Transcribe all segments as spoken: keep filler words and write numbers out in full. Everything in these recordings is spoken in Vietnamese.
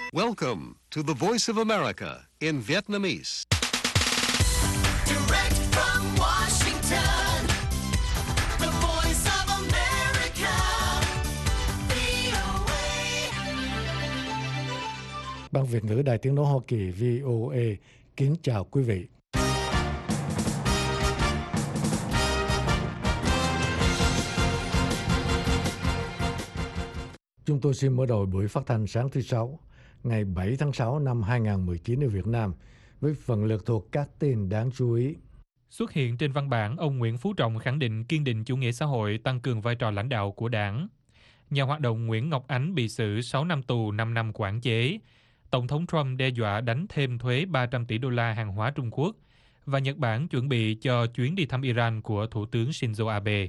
Welcome to the Voice of America in Vietnamese. Direct from Washington, the Voice of America, vê o a. Ban Việt ngữ Đài Tiếng nói Hoa Kỳ vê o a kính chào quý vị. Chúng tôi xin mở đầu buổi phát thanh sáng thứ Sáu, ngày bảy tháng sáu năm hai nghìn không trăm mười chín ở Việt Nam, với phần lượt thuộc các tin đáng chú ý. Xuất hiện trên văn bản, ông Nguyễn Phú Trọng khẳng định kiên định chủ nghĩa xã hội, tăng cường vai trò lãnh đạo của đảng. Nhà hoạt động Nguyễn Ngọc Ánh bị xử sáu năm tù, năm năm quản chế. Tổng thống Trump đe dọa đánh thêm thuế ba trăm tỷ đô la hàng hóa Trung Quốc. Và Nhật Bản chuẩn bị cho chuyến đi thăm Iran của Thủ tướng Shinzo Abe.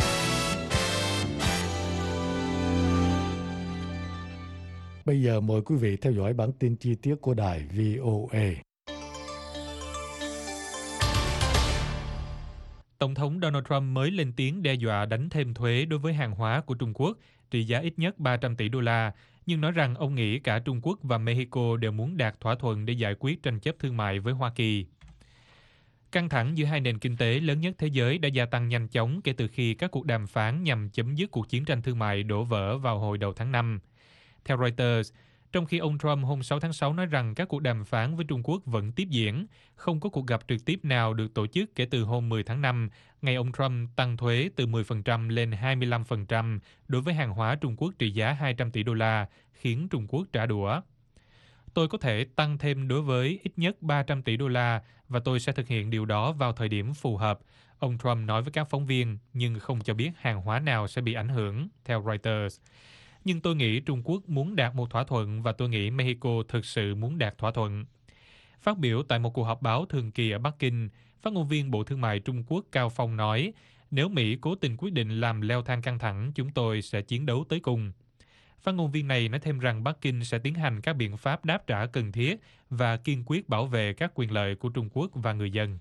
Bây giờ mời quý vị theo dõi bản tin chi tiết của đài vê o a. Tổng thống Donald Trump mới lên tiếng đe dọa đánh thêm thuế đối với hàng hóa của Trung Quốc trị giá ít nhất ba trăm tỷ đô la, nhưng nói rằng ông nghĩ cả Trung Quốc và Mexico đều muốn đạt thỏa thuận để giải quyết tranh chấp thương mại với Hoa Kỳ. Căng thẳng giữa hai nền kinh tế lớn nhất thế giới đã gia tăng nhanh chóng kể từ khi các cuộc đàm phán nhằm chấm dứt cuộc chiến tranh thương mại đổ vỡ vào hồi đầu tháng năm. Theo Reuters, trong khi ông Trump hôm sáu tháng sáu nói rằng các cuộc đàm phán với Trung Quốc vẫn tiếp diễn, không có cuộc gặp trực tiếp nào được tổ chức kể từ hôm mười tháng năm, ngày ông Trump tăng thuế từ mười phần trăm lên hai mươi lăm phần trăm đối với hàng hóa Trung Quốc trị giá hai trăm tỷ đô la, khiến Trung Quốc trả đũa. Tôi có thể tăng thêm đối với ít nhất ba trăm tỷ đô la và tôi sẽ thực hiện điều đó vào thời điểm phù hợp, ông Trump nói với các phóng viên, nhưng không cho biết hàng hóa nào sẽ bị ảnh hưởng, theo Reuters. Nhưng tôi nghĩ Trung Quốc muốn đạt một thỏa thuận và tôi nghĩ Mexico thực sự muốn đạt thỏa thuận. Phát biểu tại một cuộc họp báo thường kỳ ở Bắc Kinh, phát ngôn viên Bộ Thương mại Trung Quốc Cao Phong nói, nếu Mỹ cố tình quyết định làm leo thang căng thẳng, chúng tôi sẽ chiến đấu tới cùng. Phát ngôn viên này nói thêm rằng Bắc Kinh sẽ tiến hành các biện pháp đáp trả cần thiết và kiên quyết bảo vệ các quyền lợi của Trung Quốc và người dân.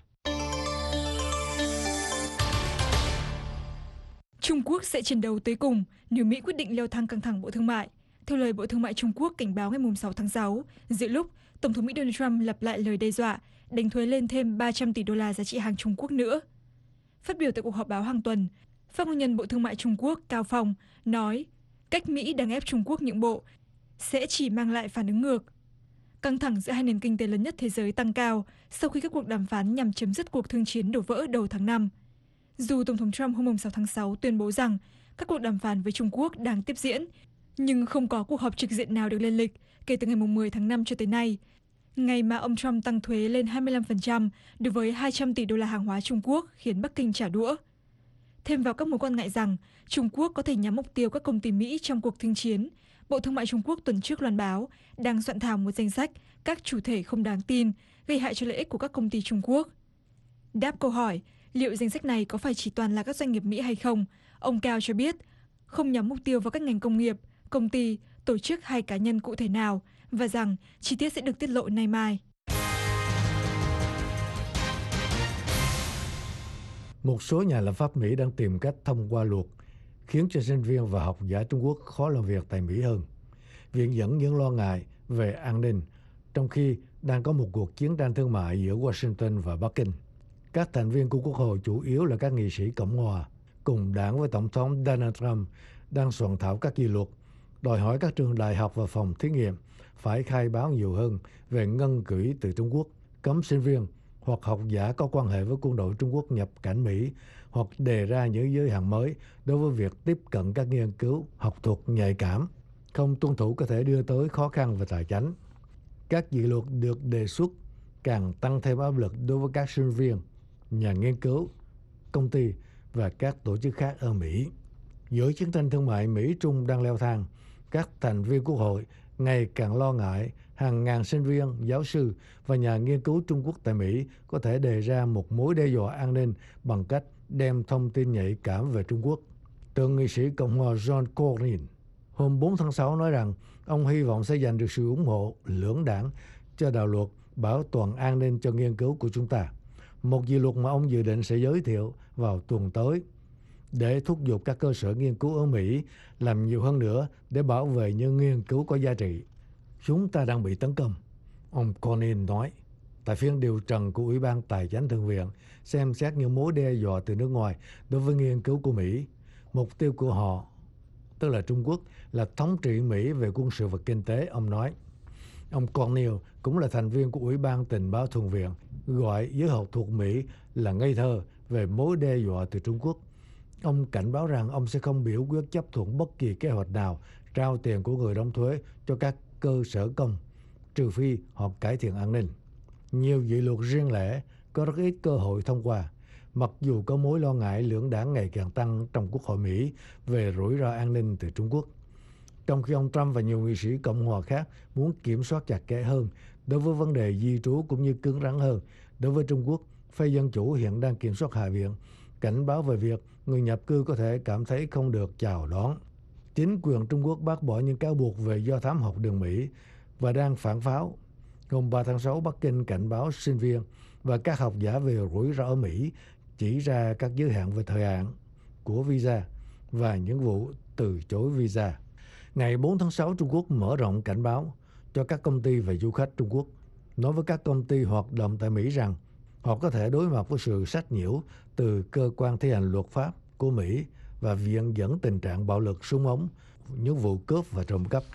Trung Quốc sẽ chiến đấu tới cùng nếu Mỹ quyết định leo thang căng thẳng Bộ Thương mại. Theo lời Bộ Thương mại Trung Quốc cảnh báo ngày sáu tháng sáu, giữa lúc Tổng thống Mỹ Donald Trump lặp lại lời đe dọa đánh thuế lên thêm ba trăm tỷ đô la giá trị hàng Trung Quốc nữa. Phát biểu tại cuộc họp báo hàng tuần, phát ngôn nhân Bộ Thương mại Trung Quốc Cao Phong nói cách Mỹ đang ép Trung Quốc nhượng bộ sẽ chỉ mang lại phản ứng ngược. Căng thẳng giữa hai nền kinh tế lớn nhất thế giới tăng cao sau khi các cuộc đàm phán nhằm chấm dứt cuộc thương chiến đổ vỡ đầu tháng năm. Dù Tổng thống Trump hôm sáu tháng sáu tuyên bố rằng các cuộc đàm phán với Trung Quốc đang tiếp diễn, nhưng không có cuộc họp trực diện nào được lên lịch kể từ ngày mười tháng năm cho tới nay, ngày mà ông Trump tăng thuế lên hai mươi lăm phần trăm đối với hai trăm tỷ đô la hàng hóa Trung Quốc khiến Bắc Kinh trả đũa. Thêm vào các mối quan ngại rằng Trung Quốc có thể nhắm mục tiêu các công ty Mỹ trong cuộc thương chiến, Bộ Thương mại Trung Quốc tuần trước loan báo đang soạn thảo một danh sách các chủ thể không đáng tin gây hại cho lợi ích của các công ty Trung Quốc. Đáp câu hỏi liệu danh sách này có phải chỉ toàn là các doanh nghiệp Mỹ hay không, ông Cao cho biết không nhắm mục tiêu vào các ngành công nghiệp, công ty, tổ chức hay cá nhân cụ thể nào và rằng chi tiết sẽ được tiết lộ nay mai. Một số nhà lập pháp Mỹ đang tìm cách thông qua luật khiến cho sinh viên và học giả Trung Quốc khó làm việc tại Mỹ hơn. Viện dẫn những lo ngại về an ninh, trong khi đang có một cuộc chiến tranh thương mại giữa Washington và Bắc Kinh. Các thành viên của Quốc hội chủ yếu là các nghị sĩ Cộng hòa, cùng đảng với Tổng thống Donald Trump, đang soạn thảo các dự luật, đòi hỏi các trường đại học và phòng thí nghiệm phải khai báo nhiều hơn về ngân quỹ từ Trung Quốc, cấm sinh viên hoặc học giả có quan hệ với quân đội Trung Quốc nhập cảnh Mỹ, hoặc đề ra những giới hạn mới đối với việc tiếp cận các nghiên cứu học thuật nhạy cảm. Không tuân thủ có thể đưa tới khó khăn về tài chính. Các dự luật được đề xuất càng tăng thêm áp lực đối với các sinh viên, nhà nghiên cứu, công ty và các tổ chức khác ở Mỹ. Giữa chiến tranh thương mại Mỹ-Trung đang leo thang, các thành viên Quốc hội ngày càng lo ngại hàng ngàn sinh viên, giáo sư và nhà nghiên cứu Trung Quốc tại Mỹ có thể đề ra một mối đe dọa an ninh bằng cách đem thông tin nhạy cảm về Trung Quốc. Thượng nghị sĩ Cộng hòa John Cornyn hôm bốn tháng sáu nói rằng ông hy vọng sẽ giành được sự ủng hộ lưỡng đảng cho đạo luật bảo toàn an ninh cho nghiên cứu của chúng ta, một dự luật mà ông dự định sẽ giới thiệu vào tuần tới để thúc giục các cơ sở nghiên cứu ở Mỹ làm nhiều hơn nữa để bảo vệ những nghiên cứu có giá trị. Chúng ta đang bị tấn công, ông Cornyn nói. Tại phiên điều trần của Ủy ban Tài chánh Thượng viện xem xét những mối đe dọa từ nước ngoài đối với nghiên cứu của Mỹ. Mục tiêu của họ, tức là Trung Quốc, là thống trị Mỹ về quân sự và kinh tế, ông nói. Ông Cornyn cũng là thành viên của Ủy ban Tình báo Thượng viện, gọi giới học thuộc Mỹ là ngây thơ về mối đe dọa từ Trung Quốc. Ông cảnh báo rằng ông sẽ không biểu quyết chấp thuận bất kỳ kế hoạch nào trao tiền của người đóng thuế cho các cơ sở công, trừ phi họ cải thiện an ninh. Nhiều dự luật riêng lẻ có rất ít cơ hội thông qua, mặc dù có mối lo ngại lưỡng đảng ngày càng tăng trong Quốc hội Mỹ về rủi ro an ninh từ Trung Quốc. Trong khi ông Trump và nhiều nghị sĩ Cộng hòa khác muốn kiểm soát chặt chẽ hơn đối với vấn đề di trú cũng như cứng rắn hơn đối với Trung Quốc, phe Dân Chủ hiện đang kiểm soát Hạ viện, cảnh báo về việc người nhập cư có thể cảm thấy không được chào đón. Chính quyền Trung Quốc bác bỏ những cáo buộc về do thám học đường Mỹ và đang phản pháo. Hôm ba tháng sáu, Bắc Kinh cảnh báo sinh viên và các học giả về rủi ro ở Mỹ, chỉ ra các giới hạn về thời hạn của visa và những vụ từ chối visa. Ngày bốn tháng sáu, Trung Quốc mở rộng cảnh báo cho các công ty và du khách Trung Quốc, nói với các công ty hoạt động tại Mỹ rằng họ có thể đối mặt với sự sách nhiễu từ cơ quan thi hành luật pháp của Mỹ và viện dẫn tình trạng bạo lực súng ống, những vụ cướp và trộm cắp.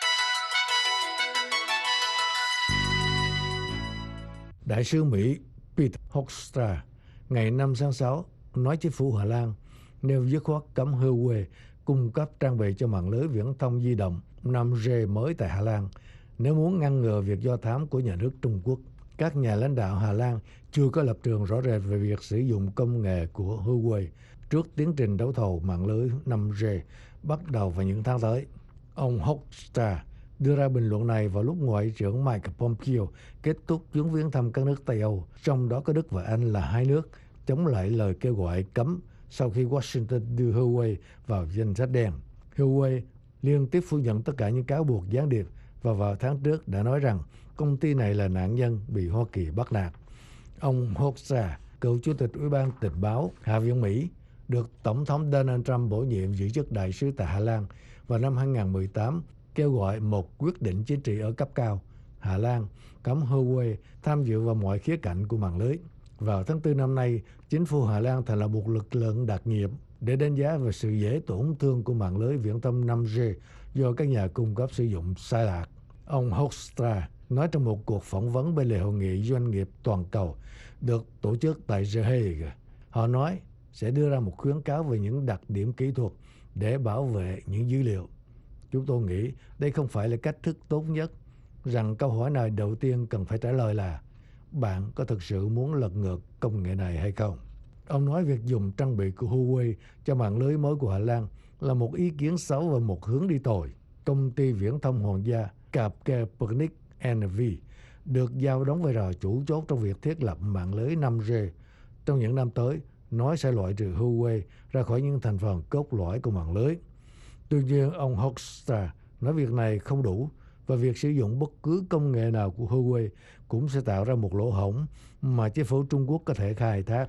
Đại sứ Mỹ Peter Hoekstra ngày năm tháng sáu nói chính phủ Hà Lan nêu dứt khoát cấm Huawei cung cấp trang bị cho mạng lưới viễn thông di động năm G mới tại Hà Lan nếu muốn ngăn ngừa việc do thám của nhà nước Trung Quốc. Các nhà lãnh đạo Hà Lan chưa có lập trường rõ rệt về việc sử dụng công nghệ của Huawei trước tiến trình đấu thầu mạng lưới năm G bắt đầu vào những tháng tới. Ông Hoekstra đưa ra bình luận này vào lúc Ngoại trưởng Mike Pompeo kết thúc chuyến viếng thăm các nước Tây Âu, trong đó có Đức và Anh là hai nước chống lại lời kêu gọi cấm sau khi Washington đưa Huawei vào danh sách đen. Huawei liên tiếp phủ nhận tất cả những cáo buộc gián điệp và vào tháng trước đã nói rằng công ty này là nạn nhân bị Hoa Kỳ bắt nạt. Ông Hoekstra, cựu chủ tịch Ủy ban Tình báo Hạ viện Mỹ, được Tổng thống Donald Trump bổ nhiệm giữ chức đại sứ tại Hà Lan vào năm hai không một tám, kêu gọi một quyết định chính trị ở cấp cao Hà Lan cấm Huawei tham dự vào mọi khía cạnh của mạng lưới. Vào tháng tư năm nay, chính phủ Hà Lan thành lập một lực lượng đặc nhiệm để đánh giá về sự dễ tổn thương của mạng lưới viễn thông năm G do các nhà cung cấp sử dụng sai lạc. Ông Hoekstra nói trong một cuộc phỏng vấn bên lề hội nghị doanh nghiệp toàn cầu được tổ chức tại The Hague. Họ nói sẽ đưa ra một khuyến cáo về những đặc điểm kỹ thuật để bảo vệ những dữ liệu. Chúng tôi nghĩ đây không phải là cách thức tốt nhất, rằng câu hỏi này đầu tiên cần phải trả lời là bạn có thực sự muốn lật ngược công nghệ này hay không? Ông nói việc dùng trang bị của Huawei cho mạng lưới mới của Hà Lan là một ý kiến xấu và một hướng đi tồi. Công ty viễn thông hoàng gia Capgemini en vê được giao đóng vai trò chủ chốt trong việc thiết lập mạng lưới năm G trong những năm tới, nói sẽ loại trừ Huawei ra khỏi những thành phần cốt lõi của mạng lưới. Tuy nhiên, ông Hoekstra nói việc này không đủ và việc sử dụng bất cứ công nghệ nào của Huawei cũng sẽ tạo ra một lỗ hổng mà chính phủ Trung Quốc có thể khai thác.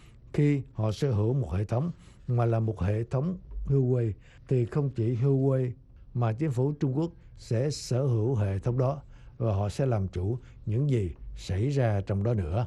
Khi họ sở hữu một hệ thống mà là một hệ thống Huawei thì không chỉ Huawei mà chính phủ Trung Quốc sẽ sở hữu hệ thống đó và họ sẽ làm chủ những gì xảy ra trong đó nữa.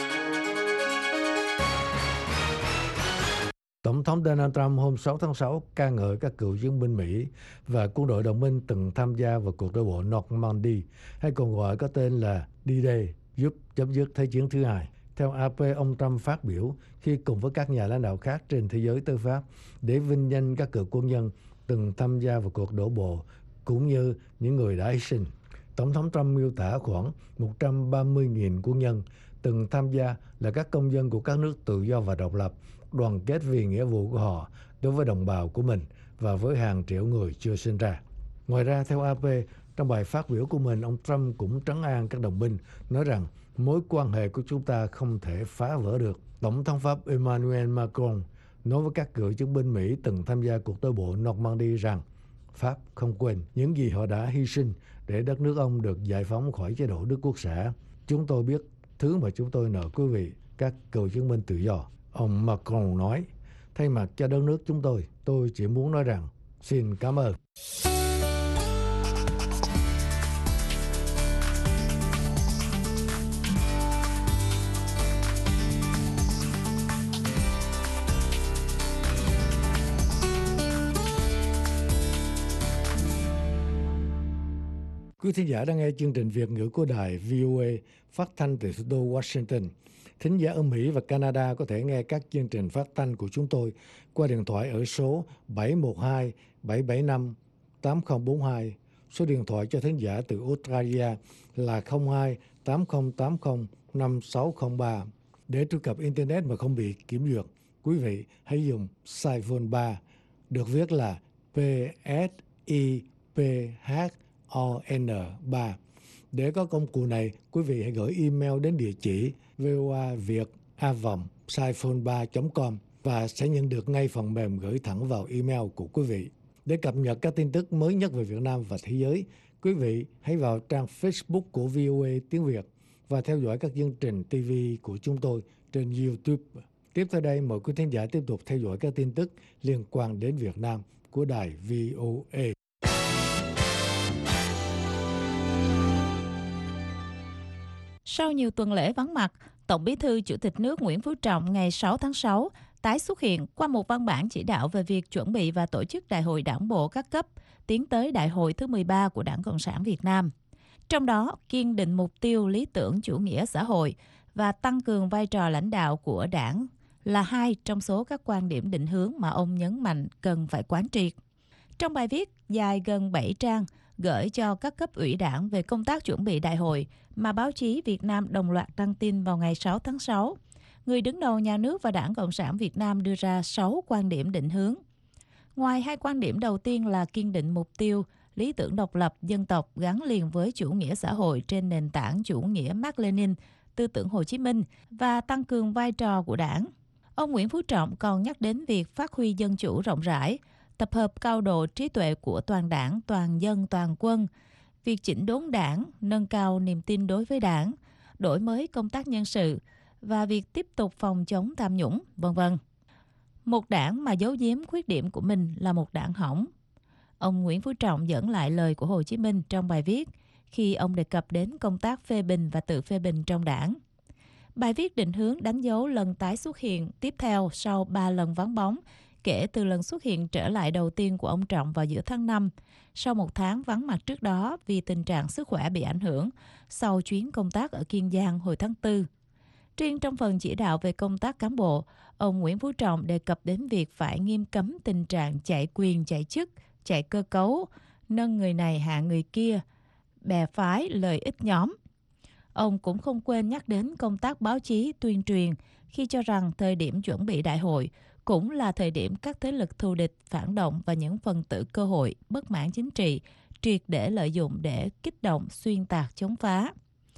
Tổng thống Donald Trump hôm sáu tháng sáu ca ngợi các cựu chiến binh Mỹ và quân đội đồng minh từng tham gia vào cuộc đổ bộ Normandy, hay còn gọi có tên là D-Day, giúp chấm dứt Thế chiến thứ hai. Theo a pê, ông Trump phát biểu khi cùng với các nhà lãnh đạo khác trên thế giới tới Pháp để vinh danh các cựu quân nhân từng tham gia vào cuộc đổ bộ, cũng như những người đã hy sinh. Tổng thống Trump miêu tả khoảng một trăm ba mươi nghìn quân nhân từng tham gia là các công dân của các nước tự do và độc lập, đoàn kết vì nghĩa vụ của họ đối với đồng bào của mình và với hàng triệu người chưa sinh ra. Ngoài ra, theo a pê, trong bài phát biểu của mình, ông Trump cũng trấn an các đồng minh, nói rằng mối quan hệ của chúng ta không thể phá vỡ được. Tổng thống Pháp Emmanuel Macron nói với các cựu chiến binh Mỹ từng tham gia cuộc đổ bộ Normandy rằng Pháp không quên những gì họ đã hy sinh để đất nước ông được giải phóng khỏi chế độ Đức Quốc xã. Chúng tôi biết thứ mà chúng tôi nợ quý vị, các cựu chiến binh tự do. Ông Macron nói, thay mặt cho đất nước chúng tôi, tôi chỉ muốn nói rằng xin cảm ơn. Quý thính giả đang nghe chương trình Việt ngữ của đài vê o a phát thanh từ thủ đô Washington. Thính giả ở Mỹ và Canada có thể nghe các chương trình phát thanh của chúng tôi qua điện thoại ở số bảy một hai bảy bảy năm tám không bốn hai. Số điện thoại cho thính giả từ Australia là không hai tám không tám không năm sáu không ba. Để truy cập Internet mà không bị kiểm duyệt, quý vị hãy dùng Saiphone ba, được viết là P S I P H O N ba. Để có công cụ này, quý vị hãy gửi email đến địa chỉ voaviet a vòng saiphone ba chấm com và sẽ nhận được ngay phần mềm gửi thẳng vào email của quý vị. Để cập nhật các tin tức mới nhất về Việt Nam và thế giới, quý vị hãy vào trang Facebook của vê o a tiếng Việt và theo dõi các chương trình ti vi của chúng tôi trên YouTube. Tiếp theo đây, mời quý thính giả tiếp tục theo dõi các tin tức liên quan đến Việt Nam của đài vê o a. Sau nhiều tuần lễ vắng mặt, Tổng Bí thư Chủ tịch nước Nguyễn Phú Trọng ngày sáu tháng sáu tái xuất hiện qua một văn bản chỉ đạo về việc chuẩn bị và tổ chức Đại hội Đảng bộ các cấp tiến tới Đại hội thứ mười ba của Đảng Cộng sản Việt Nam. Trong đó, kiên định mục tiêu lý tưởng chủ nghĩa xã hội và tăng cường vai trò lãnh đạo của Đảng là hai trong số các quan điểm định hướng mà ông nhấn mạnh cần phải quán triệt. Trong bài viết dài gần bảy trang gửi cho các cấp ủy Đảng về công tác chuẩn bị đại hội mà báo chí Việt Nam đồng loạt đăng tin vào ngày sáu tháng sáu, người đứng đầu nhà nước và Đảng Cộng sản Việt Nam đưa ra sáu quan điểm định hướng. Ngoài hai quan điểm đầu tiên là kiên định mục tiêu, lý tưởng độc lập dân tộc gắn liền với chủ nghĩa xã hội trên nền tảng chủ nghĩa Mác-Lênin, tư tưởng Hồ Chí Minh và tăng cường vai trò của Đảng, ông Nguyễn Phú Trọng còn nhắc đến việc phát huy dân chủ rộng rãi, tập hợp cao độ trí tuệ của toàn đảng, toàn dân, toàn quân, việc chỉnh đốn đảng, nâng cao niềm tin đối với đảng, đổi mới công tác nhân sự và việc tiếp tục phòng chống tham nhũng, vân vân. Một đảng mà giấu giếm khuyết điểm của mình là một đảng hỏng. Ông Nguyễn Phú Trọng dẫn lại lời của Hồ Chí Minh trong bài viết khi ông đề cập đến công tác phê bình và tự phê bình trong đảng. Bài viết định hướng đánh dấu lần tái xuất hiện tiếp theo sau ba lần vắng bóng kể từ lần xuất hiện trở lại đầu tiên của ông Trọng vào giữa tháng năm, sau một tháng vắng mặt trước đó vì tình trạng sức khỏe bị ảnh hưởng sau chuyến công tác ở Kiên Giang hồi tháng tư. Riêng trong phần chỉ đạo về công tác cán bộ, ông Nguyễn Phú Trọng đề cập đến việc phải nghiêm cấm tình trạng chạy quyền, chạy chức, chạy cơ cấu, nâng người này hạ người kia, bè phái, lợi ích nhóm. Ông cũng không quên nhắc đến công tác báo chí tuyên truyền khi cho rằng thời điểm chuẩn bị đại hội cũng là thời điểm các thế lực thù địch, phản động và những phần tử cơ hội, bất mãn chính trị triệt để lợi dụng để kích động, xuyên tạc, chống phá.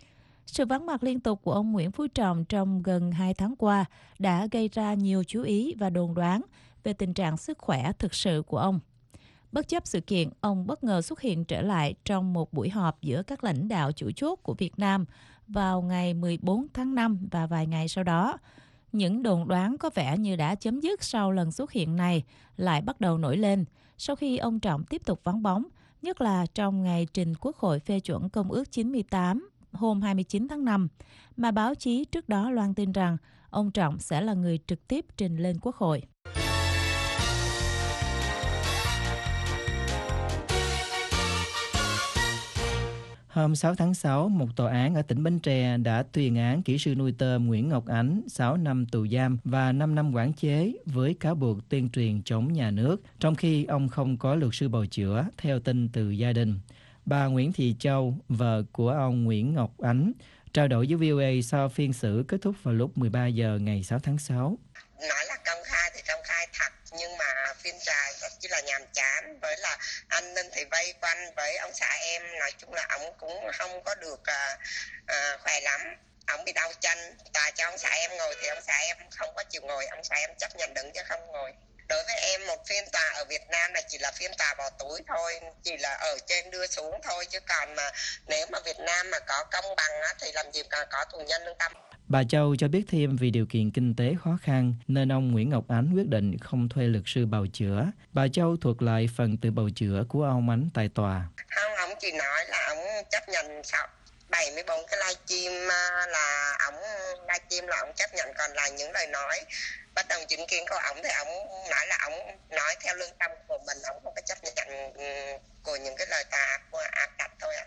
Sự vắng mặt liên tục của ông Nguyễn Phú Trọng trong gần hai tháng qua đã gây ra nhiều chú ý và đồn đoán về tình trạng sức khỏe thực sự của ông. Bất chấp sự kiện, ông bất ngờ xuất hiện trở lại trong một buổi họp giữa các lãnh đạo chủ chốt của Việt Nam vào ngày mười bốn tháng năm và vài ngày sau đó. Những đồn đoán có vẻ như đã chấm dứt sau lần xuất hiện này lại bắt đầu nổi lên sau khi ông Trọng tiếp tục vắng bóng, nhất là trong ngày trình Quốc hội phê chuẩn Công ước chín mươi tám hôm hai mươi chín tháng năm, mà báo chí trước đó loan tin rằng ông Trọng sẽ là người trực tiếp trình lên Quốc hội. Hôm sáu tháng sáu, một tòa án ở tỉnh Bến Tre đã tuyên án kỹ sư nuôi tôm Nguyễn Ngọc Ánh sáu năm tù giam và năm năm quản chế với cáo buộc tuyên truyền chống nhà nước, trong khi ông không có luật sư bào chữa, theo tin từ gia đình. Bà Nguyễn Thị Châu, vợ của ông Nguyễn Ngọc Ánh, trao đổi với vê o a sau phiên xử kết thúc vào lúc mười ba giờ ngày sáu tháng sáu. Nói là công khai thì công khai thật, nhưng mà phiên tòa rất chỉ là nhàm chán, với là an ninh thì vây quanh, với ông xã em nói chung là ông cũng không có được uh, uh, khỏe lắm. Ông bị đau chân, tòa cho ông xã em ngồi thì ông xã em không có chịu ngồi, ông xã em chấp nhận đứng chứ không ngồi. Đối với em, một phiên tòa ở Việt Nam là chỉ là phiên tòa bỏ túi thôi, chỉ là ở trên đưa xuống thôi, chứ còn mà nếu mà Việt Nam mà có công bằng á, thì làm gì còn có tù nhân lương tâm. Bà Châu cho biết thêm vì điều kiện kinh tế khó khăn nên ông Nguyễn Ngọc Ánh quyết định không thuê luật sư bào chữa. Bà Châu thuật lại phần tự bào chữa của ông Ánh tại tòa. Không, ông chỉ nói là ông chấp nhận sau bảy mươi bốn cái livestream là ông livestream là ông chấp nhận, còn là những lời nói bất đồng chính kiến của ông thì ông nói là ông nói theo lương tâm của mình, ông không có chấp nhận của những cái lời tà ác áp đặt thôi ạ. À.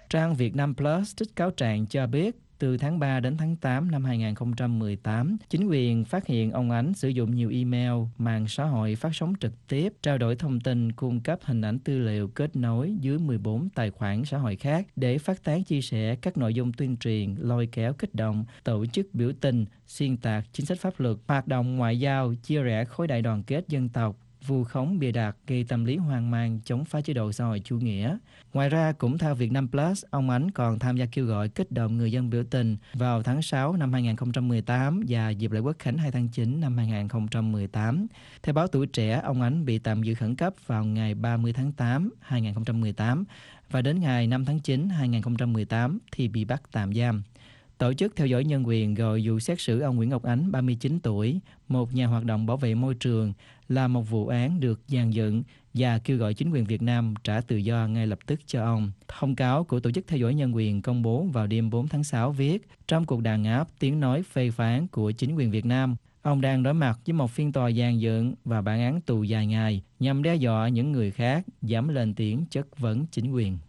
Trang Việt Nam Plus trích cáo trạng cho biết từ tháng ba đến tháng tám năm hai nghìn không trăm mười tám, chính quyền phát hiện ông Ánh sử dụng nhiều email, mạng xã hội phát sóng trực tiếp, trao đổi thông tin, cung cấp hình ảnh tư liệu kết nối dưới mười bốn tài khoản xã hội khác để phát tán chia sẻ các nội dung tuyên truyền, lôi kéo kích động, tổ chức biểu tình, xuyên tạc chính sách pháp luật, hoạt động ngoại giao, chia rẽ khối đại đoàn kết dân tộc, vu khống bịa đặt gây tâm lý hoang mang chống phá chế độ xã hội chủ nghĩa. Ngoài ra, cũng theo Việt Nam Plus, ông Ánh còn tham gia kêu gọi kích động người dân biểu tình vào tháng sáu năm hai nghìn không trăm mười tám và dịp lễ Quốc khánh hai tháng chín năm hai nghìn không trăm mười tám. Theo báo Tuổi Trẻ, ông Ánh bị tạm giữ khẩn cấp vào ngày ba mươi tháng tám năm hai nghìn không trăm mười tám và đến ngày năm tháng chín năm hai nghìn không trăm mười tám thì bị bắt tạm giam. Tổ chức theo dõi nhân quyền gọi vụ xét xử ông Nguyễn Ngọc Ánh, ba mươi chín tuổi, một nhà hoạt động bảo vệ môi trường, là một vụ án được dàn dựng và kêu gọi chính quyền Việt Nam trả tự do ngay lập tức cho ông. Thông cáo của Tổ chức theo dõi nhân quyền công bố vào đêm bốn tháng sáu viết, trong cuộc đàn áp tiếng nói phê phán của chính quyền Việt Nam, ông đang đối mặt với một phiên tòa dàn dựng và bản án tù dài ngày nhằm đe dọa những người khác dám lên tiếng chất vấn chính quyền.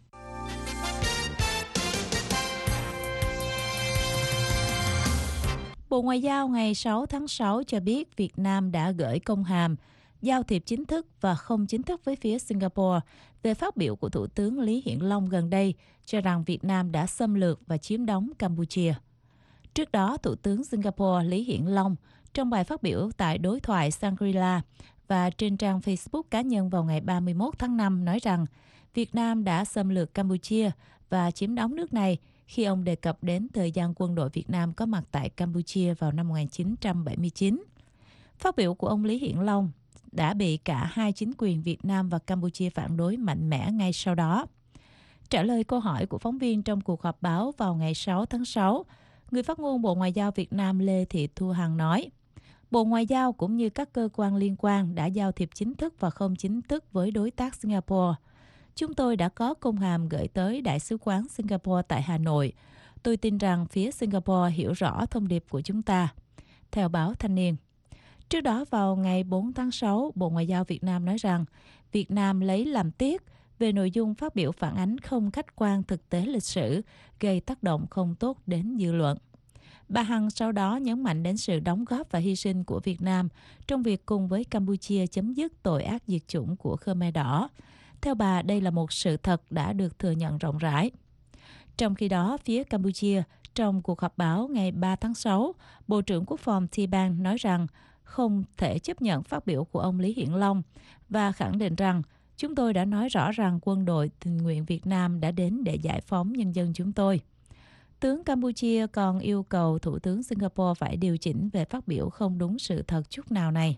Bộ Ngoại giao ngày sáu tháng sáu cho biết Việt Nam đã gửi công hàm, giao thiệp chính thức và không chính thức với phía Singapore về phát biểu của Thủ tướng Lý Hiển Long gần đây cho rằng Việt Nam đã xâm lược và chiếm đóng Campuchia. Trước đó, Thủ tướng Singapore Lý Hiển Long trong bài phát biểu tại đối thoại Shangri-La và trên trang Facebook cá nhân vào ngày ba mươi mốt tháng năm nói rằng Việt Nam đã xâm lược Campuchia và chiếm đóng nước này khi ông đề cập đến thời gian quân đội Việt Nam có mặt tại Campuchia vào năm một nghìn chín trăm bảy mươi chín. Phát biểu của ông Lý Hiển Long đã bị cả hai chính quyền Việt Nam và Campuchia phản đối mạnh mẽ ngay sau đó. Trả lời câu hỏi của phóng viên trong cuộc họp báo vào ngày sáu tháng sáu, người phát ngôn Bộ Ngoại giao Việt Nam Lê Thị Thu Hằng nói, Bộ Ngoại giao cũng như các cơ quan liên quan đã giao thiệp chính thức và không chính thức với đối tác Singapore. Chúng tôi đã có công hàm gửi tới Đại sứ quán Singapore tại Hà Nội. Tôi tin rằng phía Singapore hiểu rõ thông điệp của chúng ta. Theo báo Thanh niên. Trước đó vào ngày bốn tháng sáu, Bộ Ngoại giao Việt Nam nói rằng Việt Nam lấy làm tiếc về nội dung phát biểu phản ánh không khách quan thực tế lịch sử, gây tác động không tốt đến dư luận. Bà Hằng sau đó nhấn mạnh đến sự đóng góp và hy sinh của Việt Nam trong việc cùng với Campuchia chấm dứt tội ác diệt chủng của Khmer Đỏ. Theo bà, đây là một sự thật đã được thừa nhận rộng rãi. Trong khi đó, phía Campuchia, trong cuộc họp báo ngày ba tháng sáu, Bộ trưởng Quốc phòng T-Bang nói rằng không thể chấp nhận phát biểu của ông Lý Hiển Long và khẳng định rằng chúng tôi đã nói rõ rằng quân đội tình nguyện Việt Nam đã đến để giải phóng nhân dân chúng tôi. Tướng Campuchia còn yêu cầu Thủ tướng Singapore phải điều chỉnh về phát biểu không đúng sự thật chút nào này.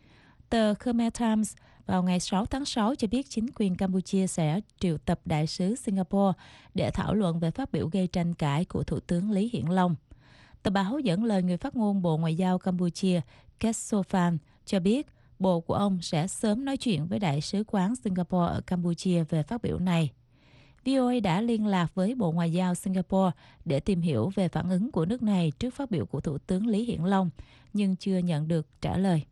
Tờ Khmer Times vào ngày sáu tháng sáu cho biết chính quyền Campuchia sẽ triệu tập đại sứ Singapore để thảo luận về phát biểu gây tranh cãi của Thủ tướng Lý Hiển Long. Tờ báo dẫn lời người phát ngôn Bộ Ngoại giao Campuchia Ket Sophan cho biết bộ của ông sẽ sớm nói chuyện với đại sứ quán Singapore ở Campuchia về phát biểu này. vê o a đã liên lạc với Bộ Ngoại giao Singapore để tìm hiểu về phản ứng của nước này trước phát biểu của Thủ tướng Lý Hiển Long, nhưng chưa nhận được trả lời.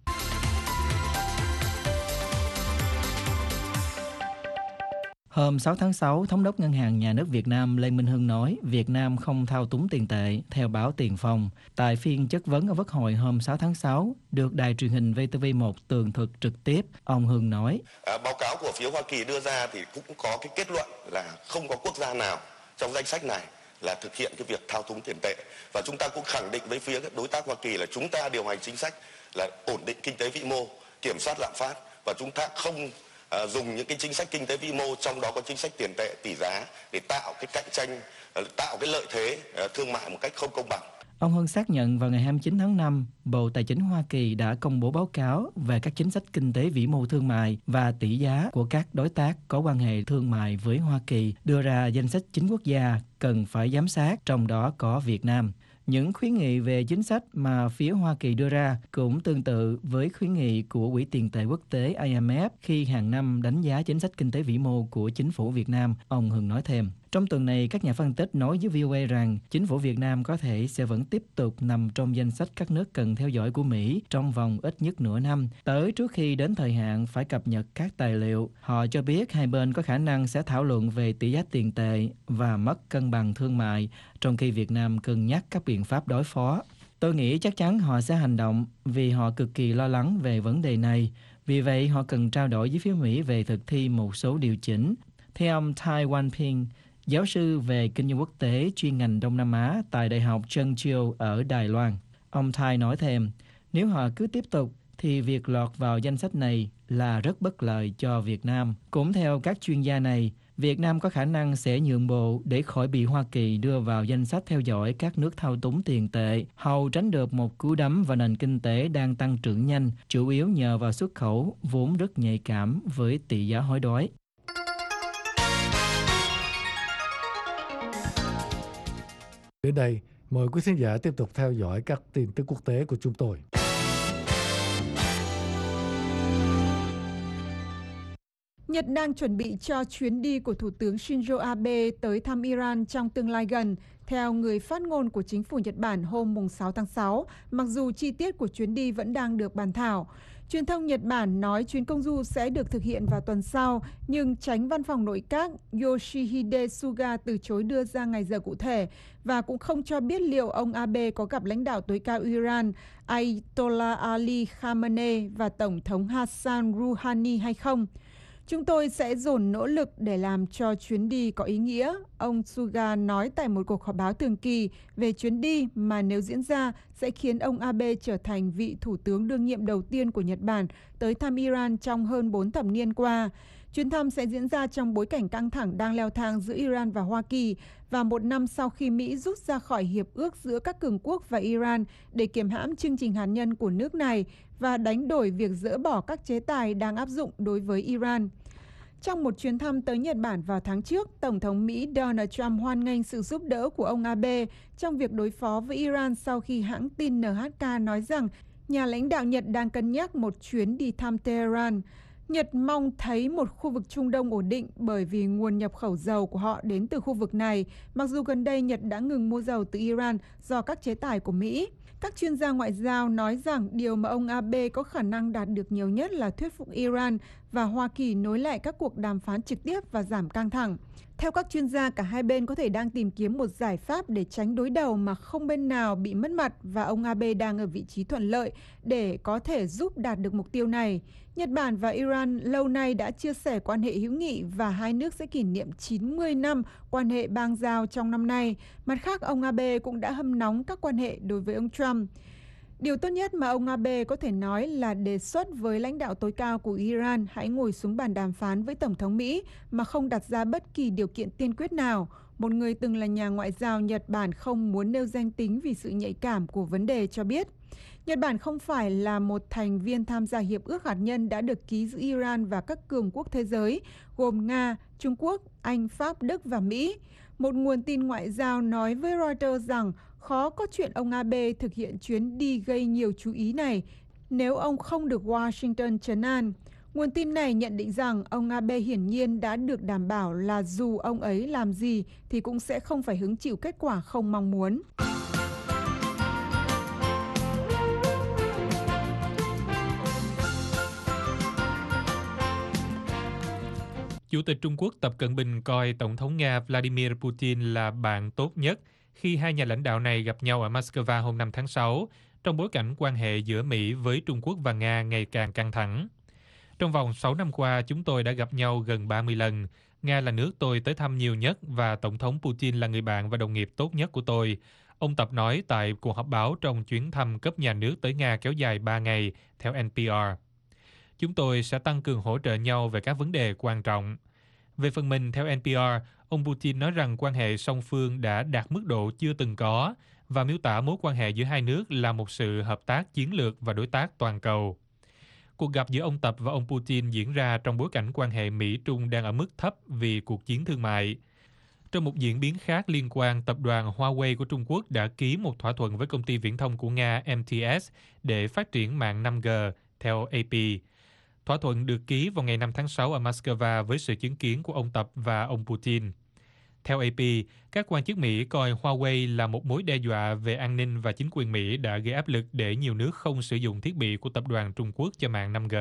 Hôm sáu tháng sáu, Thống đốc Ngân hàng Nhà nước Việt Nam Lê Minh Hưng nói Việt Nam không thao túng tiền tệ, theo báo Tiền Phong. Tại phiên chất vấn ở Quốc hội hôm sáu tháng sáu, được đài truyền hình vê tê vê một tường thuật trực tiếp, ông Hưng nói. À, báo cáo của phía Hoa Kỳ đưa ra thì cũng có cái kết luận là không có quốc gia nào trong danh sách này là thực hiện cái việc thao túng tiền tệ. Và chúng ta cũng khẳng định với phía đối tác Hoa Kỳ là chúng ta điều hành chính sách là ổn định kinh tế vĩ mô, kiểm soát lạm phát và chúng ta không À, dùng những cái chính sách kinh tế vĩ mô, trong đó có chính sách tiền tệ, tỷ giá để tạo cái cạnh tranh, tạo cái lợi thế thương mại một cách không công bằng. Ông Hưng xác nhận vào ngày hai mươi chín tháng năm, Bộ Tài chính Hoa Kỳ đã công bố báo cáo về các chính sách kinh tế vĩ mô thương mại và tỷ giá của các đối tác có quan hệ thương mại với Hoa Kỳ, đưa ra danh sách chín quốc gia cần phải giám sát, trong đó có Việt Nam. Những khuyến nghị về chính sách mà phía Hoa Kỳ đưa ra cũng tương tự với khuyến nghị của Quỹ tiền tệ quốc tế I M F khi hàng năm đánh giá chính sách kinh tế vĩ mô của chính phủ Việt Nam, ông Hưng nói thêm. Trong tuần này, các nhà phân tích nói với vê o a rằng chính phủ Việt Nam có thể sẽ vẫn tiếp tục nằm trong danh sách các nước cần theo dõi của Mỹ trong vòng ít nhất nửa năm, tới trước khi đến thời hạn phải cập nhật các tài liệu. Họ cho biết hai bên có khả năng sẽ thảo luận về tỷ giá tiền tệ và mất cân bằng thương mại, trong khi Việt Nam cân nhắc các biện pháp đối phó. Tôi nghĩ chắc chắn họ sẽ hành động vì họ cực kỳ lo lắng về vấn đề này. Vì vậy, họ cần trao đổi với phía Mỹ về thực thi một số điều chỉnh. Theo ông Tai Wan Ping, giáo sư về kinh doanh quốc tế chuyên ngành Đông Nam Á tại Đại học Trân Chiêu ở Đài Loan, ông Tai nói thêm, nếu họ cứ tiếp tục thì việc lọt vào danh sách này là rất bất lợi cho Việt Nam. Cũng theo các chuyên gia này, Việt Nam có khả năng sẽ nhượng bộ để khỏi bị Hoa Kỳ đưa vào danh sách theo dõi các nước thao túng tiền tệ, hầu tránh được một cú đấm vào nền kinh tế đang tăng trưởng nhanh, chủ yếu nhờ vào xuất khẩu, vốn rất nhạy cảm với tỷ giá hối đoái. Đến đây, mời quý khán giả tiếp tục theo dõi các tin tức quốc tế của chúng tôi. Nhật đang chuẩn bị cho chuyến đi của Thủ tướng Shinzo Abe tới thăm Iran trong tương lai gần, theo người phát ngôn của chính phủ Nhật Bản hôm sáu tháng sáu, mặc dù chi tiết của chuyến đi vẫn đang được bàn thảo. Truyền thông Nhật Bản nói chuyến công du sẽ được thực hiện vào tuần sau, nhưng Chánh Văn phòng Nội các Yoshihide Suga từ chối đưa ra ngày giờ cụ thể và cũng không cho biết liệu ông Abe có gặp lãnh đạo tối cao Iran Ayatollah Ali Khamenei và Tổng thống Hassan Rouhani hay không. Chúng tôi sẽ dồn nỗ lực để làm cho chuyến đi có ý nghĩa, ông Suga nói tại một cuộc họp báo thường kỳ về chuyến đi mà nếu diễn ra sẽ khiến ông Abe trở thành vị thủ tướng đương nhiệm đầu tiên của Nhật Bản tới thăm Iran trong hơn bốn thập niên qua. Chuyến thăm sẽ diễn ra trong bối cảnh căng thẳng đang leo thang giữa Iran và Hoa Kỳ và một năm sau khi Mỹ rút ra khỏi hiệp ước giữa các cường quốc và Iran để kiềm hãm chương trình hạt nhân của nước này và đánh đổi việc dỡ bỏ các chế tài đang áp dụng đối với Iran. Trong một chuyến thăm tới Nhật Bản vào tháng trước, Tổng thống Mỹ Donald Trump hoan nghênh sự giúp đỡ của ông Abe trong việc đối phó với Iran sau khi hãng tin en hát ca nói rằng nhà lãnh đạo Nhật đang cân nhắc một chuyến đi thăm Tehran. Nhật mong thấy một khu vực Trung Đông ổn định bởi vì nguồn nhập khẩu dầu của họ đến từ khu vực này, mặc dù gần đây Nhật đã ngừng mua dầu từ Iran do các chế tài của Mỹ. Các chuyên gia ngoại giao nói rằng điều mà ông Abe có khả năng đạt được nhiều nhất là thuyết phục Iran và Hoa Kỳ nối lại các cuộc đàm phán trực tiếp và giảm căng thẳng. Theo các chuyên gia, cả hai bên có thể đang tìm kiếm một giải pháp để tránh đối đầu mà không bên nào bị mất mặt và ông Abe đang ở vị trí thuận lợi để có thể giúp đạt được mục tiêu này. Nhật Bản và Iran lâu nay đã chia sẻ quan hệ hữu nghị và hai nước sẽ kỷ niệm chín mươi năm quan hệ bang giao trong năm nay. Mặt khác, ông Abe cũng đã hâm nóng các quan hệ đối với ông Trump. Điều tốt nhất mà ông Abe có thể nói là đề xuất với lãnh đạo tối cao của Iran hãy ngồi xuống bàn đàm phán với Tổng thống Mỹ mà không đặt ra bất kỳ điều kiện tiên quyết nào. Một người từng là nhà ngoại giao Nhật Bản không muốn nêu danh tính vì sự nhạy cảm của vấn đề cho biết. Nhật Bản không phải là một thành viên tham gia hiệp ước hạt nhân đã được ký giữa Iran và các cường quốc thế giới, gồm Nga, Trung Quốc, Anh, Pháp, Đức và Mỹ. Một nguồn tin ngoại giao nói với Reuters rằng khó có chuyện ông Abe thực hiện chuyến đi gây nhiều chú ý này nếu ông không được Washington trấn an. Nguồn tin này nhận định rằng ông Abe hiển nhiên đã được đảm bảo là dù ông ấy làm gì thì cũng sẽ không phải hứng chịu kết quả không mong muốn. Chủ tịch Trung Quốc Tập Cận Bình coi Tổng thống Nga Vladimir Putin là bạn tốt nhất khi hai nhà lãnh đạo này gặp nhau ở Moscow hôm năm tháng sáu, trong bối cảnh quan hệ giữa Mỹ với Trung Quốc và Nga ngày càng căng thẳng. Trong vòng sáu năm qua, chúng tôi đã gặp nhau gần ba mươi lần. Nga là nước tôi tới thăm nhiều nhất và Tổng thống Putin là người bạn và đồng nghiệp tốt nhất của tôi. Ông Tập nói tại cuộc họp báo trong chuyến thăm cấp nhà nước tới Nga kéo dài ba ngày, theo en pê rờ. Chúng tôi sẽ tăng cường hỗ trợ nhau về các vấn đề quan trọng. Về phần mình, theo en pê rờ, ông Putin nói rằng quan hệ song phương đã đạt mức độ chưa từng có và miêu tả mối quan hệ giữa hai nước là một sự hợp tác chiến lược và đối tác toàn cầu. Cuộc gặp giữa ông Tập và ông Putin diễn ra trong bối cảnh quan hệ Mỹ-Trung đang ở mức thấp vì cuộc chiến thương mại. Trong một diễn biến khác liên quan, tập đoàn Huawei của Trung Quốc đã ký một thỏa thuận với công ty viễn thông của Nga em tê ét để phát triển mạng năm G, theo a pê. Thỏa thuận được ký vào ngày năm tháng sáu ở Moscow với sự chứng kiến của ông Tập và ông Putin. Theo A P, các quan chức Mỹ coi Huawei là một mối đe dọa về an ninh và chính quyền Mỹ đã gây áp lực để nhiều nước không sử dụng thiết bị của tập đoàn Trung Quốc cho mạng năm G.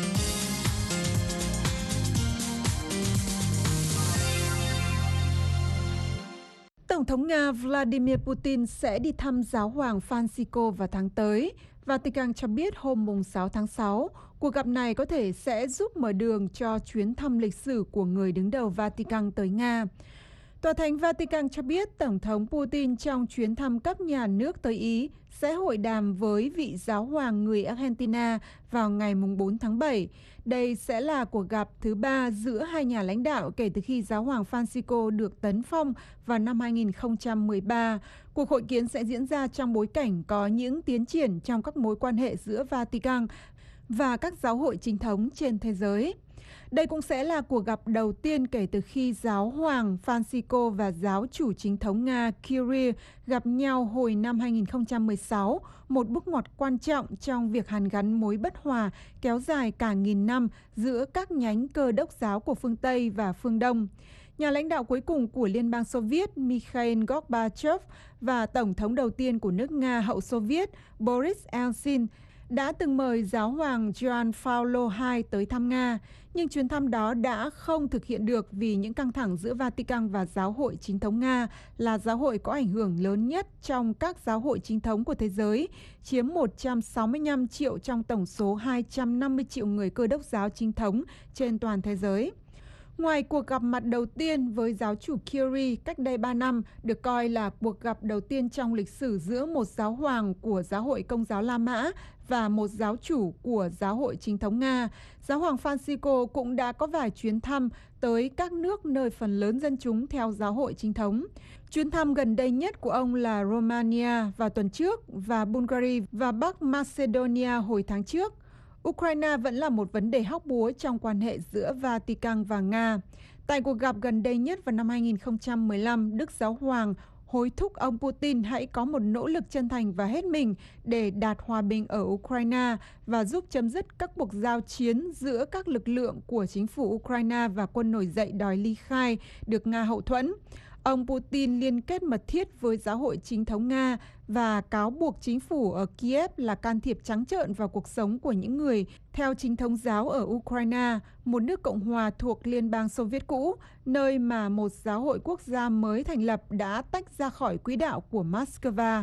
Tổng thống Nga Vladimir Putin sẽ đi thăm giáo hoàng Francisco vào tháng tới. Vatican cho biết hôm mùng sáu tháng sáu, cuộc gặp này có thể sẽ giúp mở đường cho chuyến thăm lịch sử của người đứng đầu Vatican tới Nga. Tòa thánh Vatican cho biết Tổng thống Putin trong chuyến thăm cấp nhà nước tới Ý sẽ hội đàm với vị giáo hoàng người Argentina vào ngày mùng bốn tháng bảy. Đây sẽ là cuộc gặp thứ ba giữa hai nhà lãnh đạo kể từ khi giáo hoàng Francisco được tấn phong vào năm hai nghìn không trăm mười ba. Cuộc hội kiến sẽ diễn ra trong bối cảnh có những tiến triển trong các mối quan hệ giữa Vatican và các giáo hội chính thống trên thế giới. Đây cũng sẽ là cuộc gặp đầu tiên kể từ khi giáo hoàng Francisco và giáo chủ chính thống Nga Kirill gặp nhau hồi năm hai nghìn không trăm mười sáu, một bước ngoặt quan trọng trong việc hàn gắn mối bất hòa kéo dài cả nghìn năm giữa các nhánh cơ đốc giáo của phương Tây và phương Đông. Nhà lãnh đạo cuối cùng của Liên bang Xô Viết Mikhail Gorbachev và Tổng thống đầu tiên của nước Nga hậu Xô Viết Boris Yeltsin đã từng mời giáo hoàng Gioan Phaolô hai tới thăm Nga, nhưng chuyến thăm đó đã không thực hiện được vì những căng thẳng giữa Vatican và giáo hội chính thống Nga là giáo hội có ảnh hưởng lớn nhất trong các giáo hội chính thống của thế giới, chiếm một trăm sáu mươi lăm triệu trong tổng số hai trăm năm mươi triệu người cơ đốc giáo chính thống trên toàn thế giới. Ngoài cuộc gặp mặt đầu tiên với giáo chủ Kirill cách đây ba năm, được coi là cuộc gặp đầu tiên trong lịch sử giữa một giáo hoàng của giáo hội Công giáo La Mã và một giáo chủ của giáo hội chính thống Nga, giáo hoàng Francisco cũng đã có vài chuyến thăm tới các nước nơi phần lớn dân chúng theo giáo hội chính thống. Chuyến thăm gần đây nhất của ông là Romania vào tuần trước và Bulgaria và Bắc Macedonia hồi tháng trước. Ukraine vẫn là một vấn đề hóc búa trong quan hệ giữa Vatican và Nga. Tại cuộc gặp gần đây nhất vào năm hai nghìn không trăm mười lăm, Đức Giáo Hoàng hối thúc ông Putin hãy có một nỗ lực chân thành và hết mình để đạt hòa bình ở Ukraine và giúp chấm dứt các cuộc giao chiến giữa các lực lượng của chính phủ Ukraine và quân nổi dậy đòi ly khai được Nga hậu thuẫn. Ông Putin liên kết mật thiết với giáo hội chính thống Nga và cáo buộc chính phủ ở Kiev là can thiệp trắng trợn vào cuộc sống của những người theo chính thống giáo ở Ukraine, một nước Cộng hòa thuộc Liên bang Xô Viết cũ, nơi mà một giáo hội quốc gia mới thành lập đã tách ra khỏi quỹ đạo của Moscow.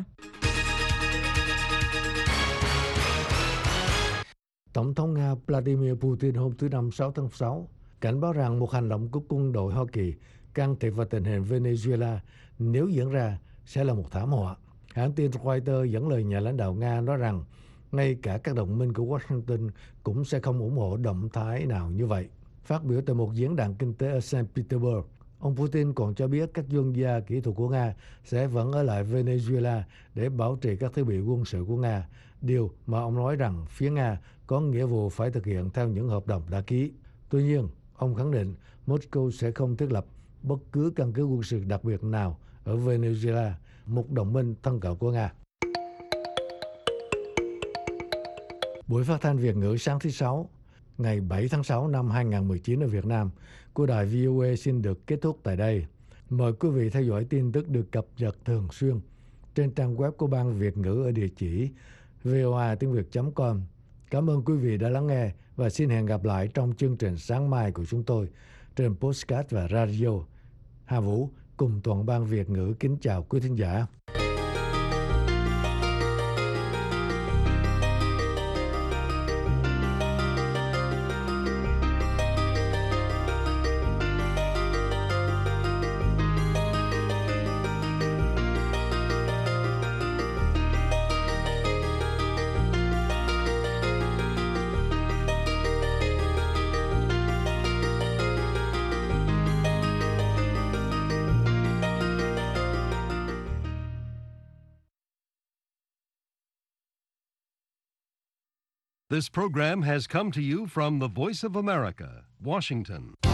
Tổng thống Nga Vladimir Putin hôm thứ Năm sáu tháng sáu cảnh báo rằng một hành động của quân đội Hoa Kỳ can thiệp vào tình hình Venezuela nếu diễn ra sẽ là một thảm họa. Hãng tin Reuters dẫn lời nhà lãnh đạo Nga nói rằng ngay cả các đồng minh của Washington cũng sẽ không ủng hộ động thái nào như vậy. Phát biểu tại một diễn đàn kinh tế ở Saint Petersburg, ông Putin còn cho biết các chuyên gia kỹ thuật của Nga sẽ vẫn ở lại Venezuela để bảo trì các thiết bị quân sự của Nga, điều mà ông nói rằng phía Nga có nghĩa vụ phải thực hiện theo những hợp đồng đã ký. Tuy nhiên, ông khẳng định Moscow sẽ không thiết lập bất cứ căn cứ quân sự đặc biệt nào ở Venezuela, một đồng minh thân cận của Nga. Buổi phát thanh Việt ngữ sáng thứ Sáu, ngày bảy tháng sáu năm hai nghìn không trăm mười chín ở Việt Nam của đài vê o a xin được kết thúc tại đây. Mời quý vị theo dõi tin tức được cập nhật thường xuyên trên trang web của Ban Việt ngữ ở địa chỉ voa tiếng việt chấm com. Cảm ơn quý vị đã lắng nghe và xin hẹn gặp lại trong chương trình sáng mai của chúng tôi trên podcast và radio. Hà Vũ cùng toàn ban Việt ngữ kính chào quý thính giả. This program has come to you from the Voice of America, Washington.